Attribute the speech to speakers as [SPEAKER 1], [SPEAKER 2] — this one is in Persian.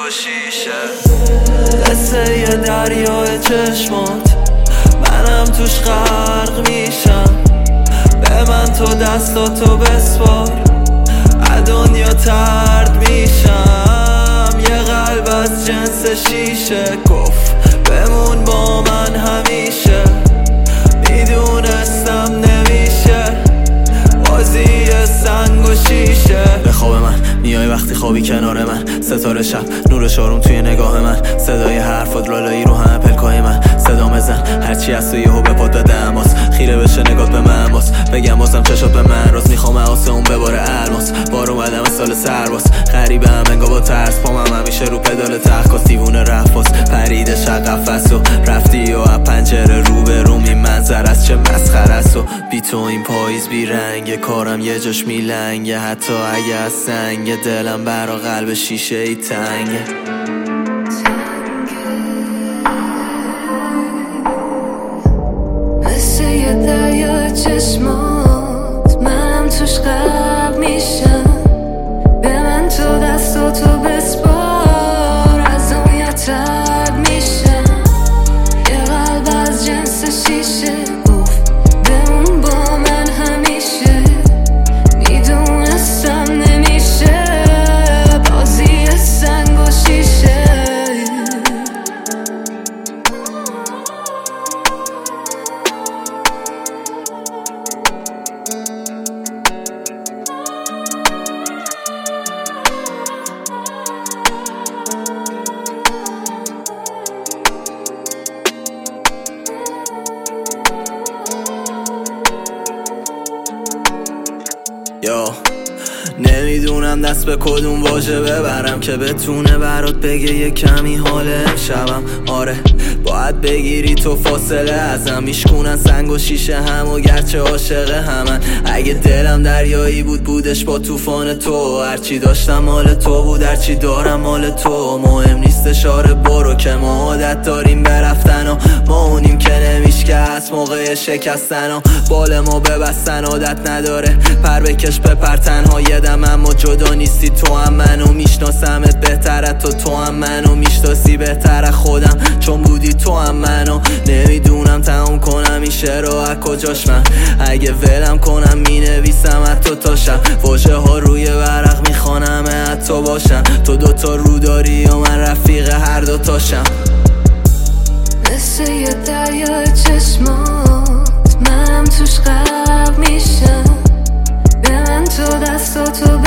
[SPEAKER 1] و شیشه. قصه یه دریای چشمات منم توش غرق میشم. به من تو دستاتو بسپار دنیا ترد میشم. یه قلب از جنس شیشه گفت بمون با من همیشه. میدونستم نمیشه بازی سنگ و شیشه. به خواب من میای وقتی خوابی کنار من، ستاره شب نور شارون توی نگاه من، صدای حرفات لالایی رو همه پلکای من. صدا مزن هرچی از تو یهو به پاد داده اماس، خیره بشه نگات به من باز، بگم بازم چشات به من راست. میخوام حواسه اون بباره الماس، بار اومدم سال سرباز، غریبه هم انگا با ترس، پامم همیشه رو پدال تخت. دیوونه رفت پریده شق قفس و رفتی و از پنجره رو به رومی منظر از چه مسخره است. و بی تو این پاییز بی رنگ، کارم یه جاش میلنگه، حتی اگه از سنگ دلم برا قلب شیشه ای تنگه.
[SPEAKER 2] مثل یه دریا چشمات منم توش غرق میشم. به من تو دستاتو بسپار از دنیا ترد میشم. یه قلب از جنس شیشه گفت بمون با من همیشه. میدونستم نمیشه بازی سنگ و شیشه.
[SPEAKER 1] نمیدونم دست به کدوم واژه ببرم که بتونه برات بگه یه کمی حال امشبم. آره باید بگیری تو فاصله ازم، میشکونن سنگ و شیشه هم و گرچه عاشق همن. اگه دلم دریایی بود بودش با طوفان تو، هرچی داشتم مال تو بود هرچی دارم مال تو. مهم نیستش آره برو که ما عادت داریم برفتن و ما اونیم که نمیشکست موقع شکستن و بال ما ببستن عادت نداره پر بکش بپر تنها یه دم. اما جدا نیستی تو هم منو میشناسمت بهتر از تو هم منو میشناسی بهتر از خودم چون بودی تو هم منو. نمیدونم تموم کنم این شعر رو از کجاش من، اگه ولم کنم مینویسم از تو تاشم. واژه ها روی ورق میخوانم از تو باشم، تو دوتا رو داری یا من رفیق هر دوتاشم.
[SPEAKER 2] مثل یه دریای چشمات منم توش غرق میشم. به من تو دستاتو